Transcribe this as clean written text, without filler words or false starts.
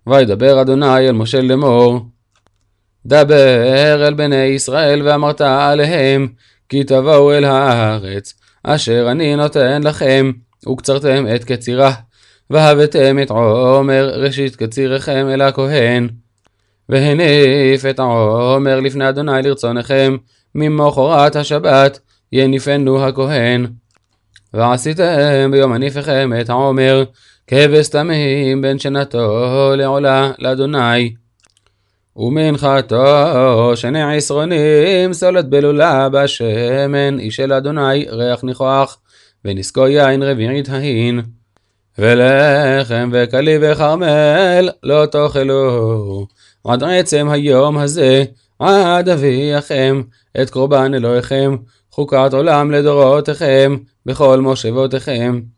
וידבר אדוני אל משה לאמור, דבר אל בני ישראל ואמרת עליהם, כי תבואו אל הארץ, אשר אני נותן לכם, וקצרתם את קצירה, והבאתם את עומר ראשית קצירכם אל הכהן, והניף את העומר לפני אדוני לרצונכם, ממחרת השבת יניפנו הכהן. ועשיתם ביום הניפכם את העומר, כבש תמים בין שנתו לעולה לאדוני. ומנחתו 2 עשרונים סולת בלולה בשמן, איש אל אדוני ריח ניחוח, ונזקו יין רביעית ההין. ולחם וקלי וחרמל לא תאכלו עד עצם היום הזה, עד אביאכם את קורבן אלוהיכם, חוקת עולם לדורותיכם בכל מושבותיכם.